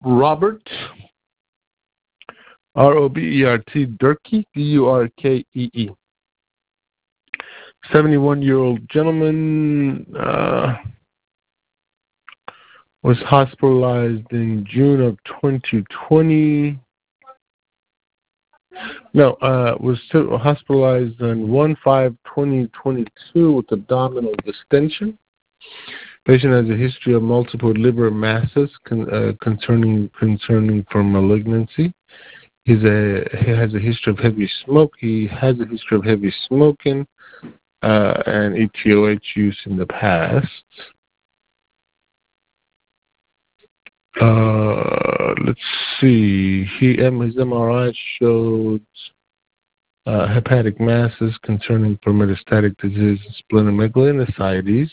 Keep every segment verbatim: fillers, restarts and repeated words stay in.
Robert, R O B E R T, Durkee, D U R K E E. seventy-one-year-old gentleman uh, was hospitalized in June of twenty twenty. No, uh, was hospitalized on one five twenty twenty-two with abdominal distension. Patient has a history of multiple liver masses con, uh, concerning concerning for malignancy. He's a he has a history of heavy smoke. He has a history of heavy smoking uh, and E T O H use in the past. Uh, let's see. He his M R I showed uh, hepatic masses concerning for metastatic disease, splenomegaly, and ascites.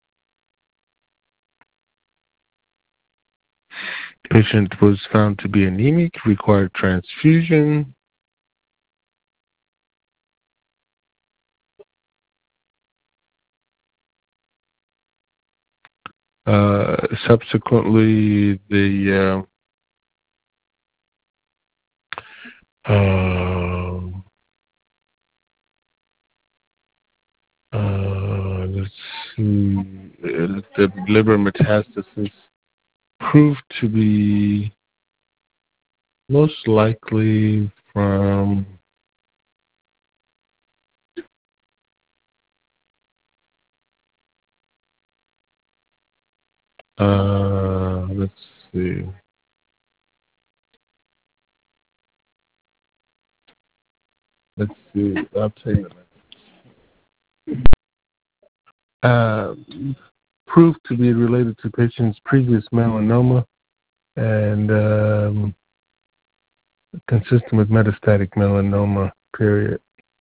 Patient was found to be anemic, required transfusion. Uh, subsequently, the uh, uh, uh, let's see, the liver metastasis proved to be most likely from uh, let's see. Let's see. I'll tell you. Uh, proved to be related to patient's previous melanoma and um, consistent with metastatic melanoma. Period.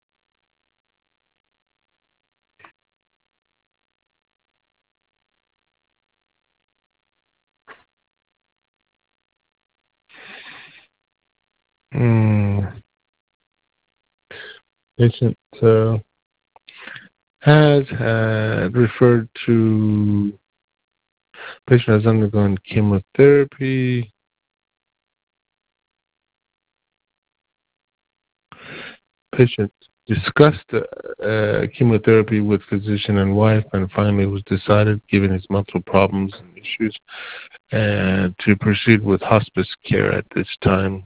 Mm. Patient uh, has had referred to patient has undergone chemotherapy. Patient discussed uh, chemotherapy with physician and wife, and finally it was decided, given his multiple problems and issues, uh, to proceed with hospice care at this time.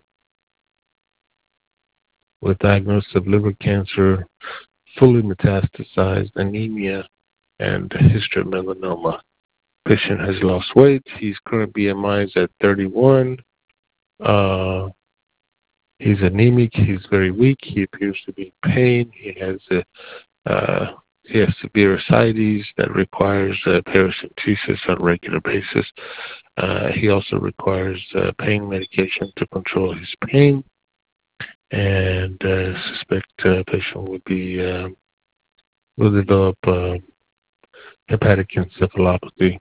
With diagnosis of liver cancer, fully metastasized anemia, and a history of melanoma. Patient has lost weight. His current B M I is at thirty-one. Uh, he's anemic. He's very weak. He appears to be in pain. He has a uh, he has severe ascites that requires uh, paracentesis on a regular basis. Uh, he also requires uh, pain medication to control his pain, and uh, suspect uh, patient would be uh, will develop uh, hepatic encephalopathy.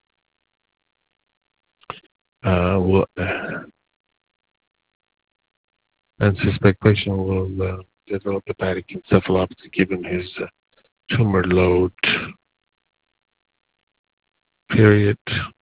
Uh, will, uh, and suspect patient will uh, develop hepatic encephalopathy given his uh, tumor load. Period.